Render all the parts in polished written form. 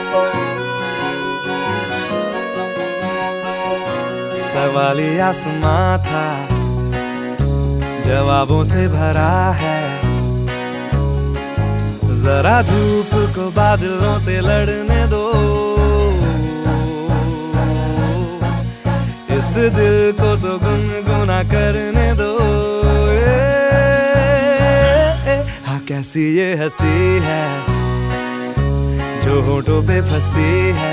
सवाल आसमां था, जवाबों से भरा है। जरा धूप को बादलों से लड़ने दो, इस दिल को तो गुनगुना करने दो। हाँ कैसी ये हंसी है जो होठों पे फंसी है।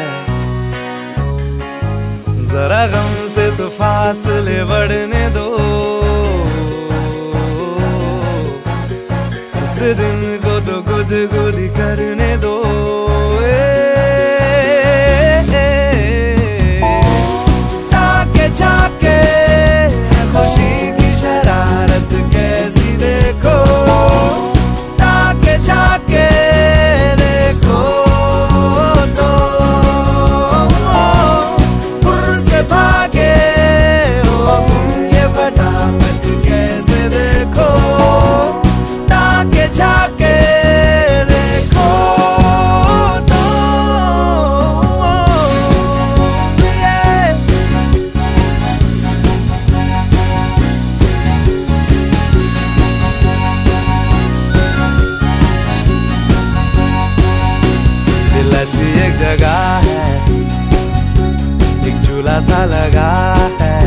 जरा गम से तो फासले बढ़ने दो, इस दिन को तो गुदगुद करने दो। ताके झाके खुशी की शरारत कैसी देखो, ताके झाके देखो तो पुर से भागे हो तुम ये फटाफट कैसे देखो, ताके झाके देखो तो दिल ऐसी एक जगह है, एक झूला सा लगा है,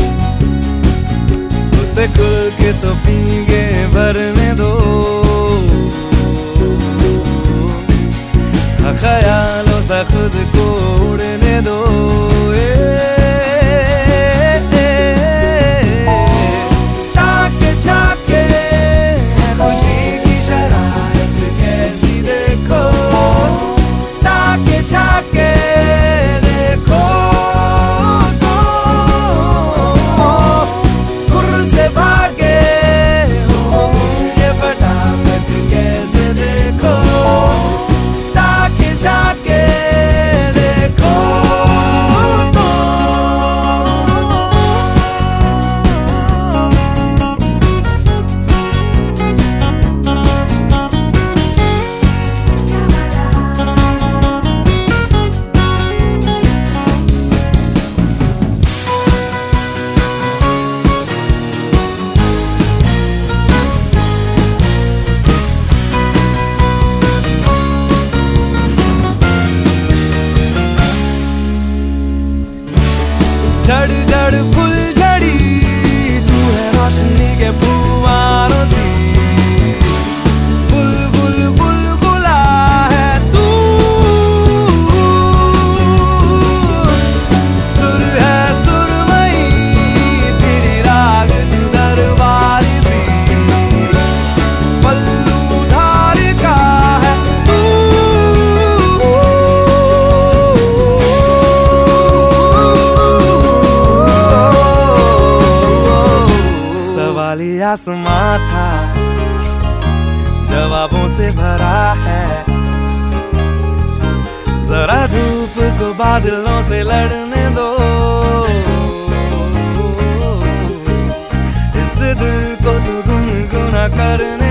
उसे खुल के तो पींगे भरने दो। ख्यालों से खुद को उड़ने दो। ताके झाके खुशी की शरारत कैसी देखो, ताके झाके देखो तो पुर से भागे हो ये फटाफट कैसे देखो, ताके झाके देखो तो झड़ झड़ फुल झड़ी तू है रोशनी के फुवारों सी, बुलबुल बुलबुला है तू, सुर है सुरमई चिड़ी राग तू दरबारी सी, पल्लू धार का है तू। आसमां था, जवाबों से भरा है। जरा धूप को बादलों से लड़ने दो, इस दिल को तो गुनगुना करने